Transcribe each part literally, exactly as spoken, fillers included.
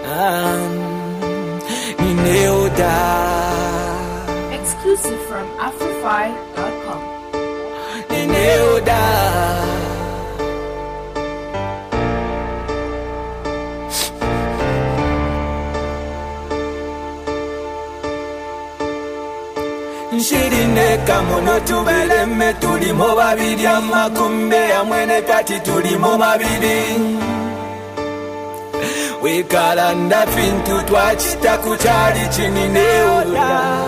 Nineoda. Exclusive from Afrofy dot com. Nineoda. Nshirine kamono tubeleme tulimo babiri amakumbe amwene pati tulimo babiri wekalanda fintu twachita kuchali chini neoda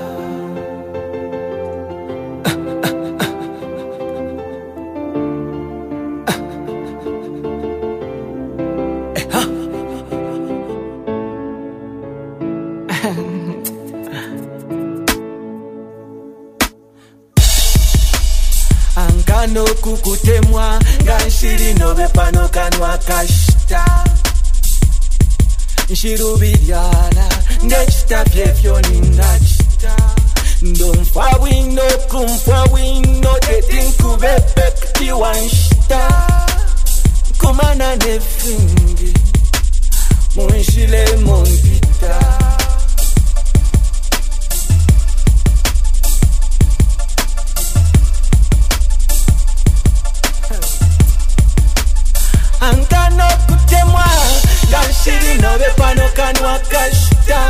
Ankano kukutemwa ganshiri nobe pano kanwa kashita Nshirubiryala ndechita fyefyo ningachita Ndomfa wino kumfa wino Tetinkube pekti wanshita Kumana nefingi Munshile mompita Ankano kutemwa ganshiri nobe pano kanwa kashita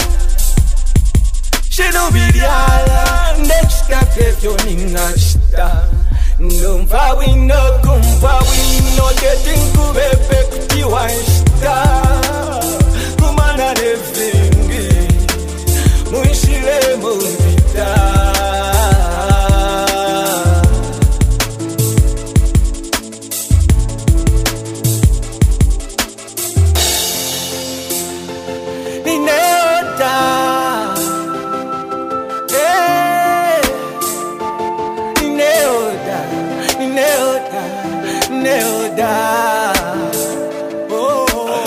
Shirubiryala ndechita fyefyo ningachita Ndumva wino kumva wino Tetinkube pekti wanshita Kumana nefingi Munshile mompita Neoda, oh,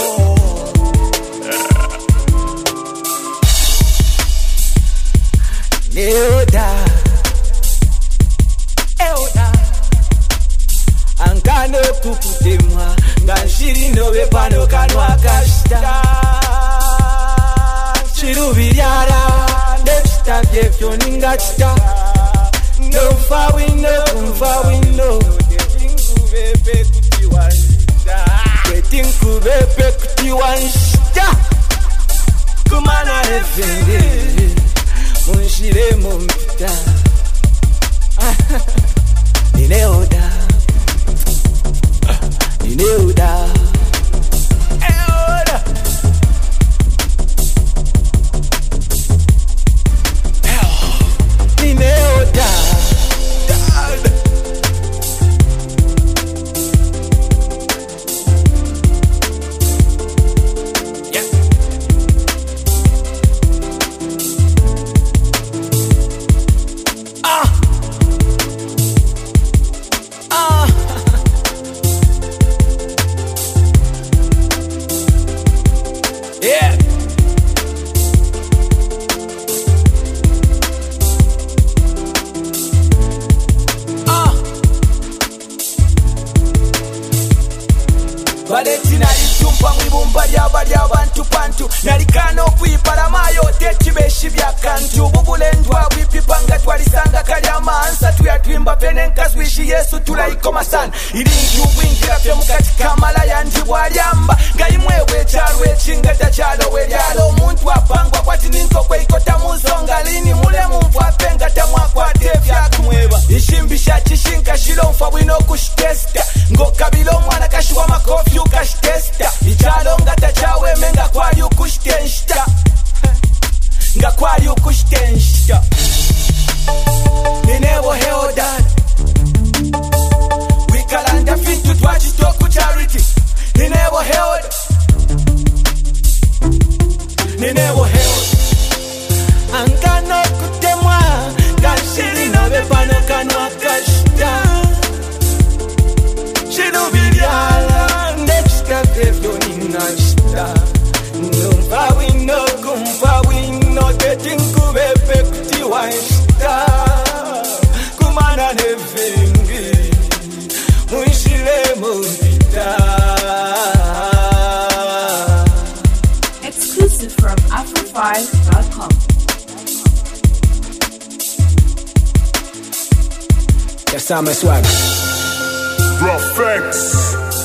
Neoda, Neoda, Ankano kukutemwa, ganshiri nobe pano kanwa kashita, Shirubiryala, ndechita fyefyo ningachita, Ndomfa wino kumfa wino Bebe kuti wanshita Getting ku bebe kuti wanshita Kumana nefende Munshire mompita Nineoda Nineoda Eoda Nineoda Valentina itumpa mwibumba lyaba lyabantu pantu nalikana okwiparamayo tekibeshi byakantu bubulendwa bwipipanga twalisanga kalyamansa tuyatwimba pene nkazwishi yesu tulayikoma sana iringi ubwingira fye mukati kamala yandi bwalyamba ngayimwewe ekyalo ekingata kyalowe lyalo omuntu apangwa kwati ninkokwe ikota muzonga lini mule mumvu apenga tamwakwate ebyakumweba ishimbisha kishinka shilomfa bwino kushitesta ngokabila omwana kashiwa makofi ukashitesta ikyalo ngata kyaweme nga kwali ukushitenshita nga kwali ukushitenshita Nineboheo dad wikalanda fintu twachitoku charity Nineboheo Nineboheo Ankano kutemwa ganshiri nobe pano kanwa kashita Shirubiryala ndechita fyefyo ningachita Ndumva wino kumva wino Tetinkube pekti wanshita Kumana nefingi Munshile mompita Sama swag. Rough X.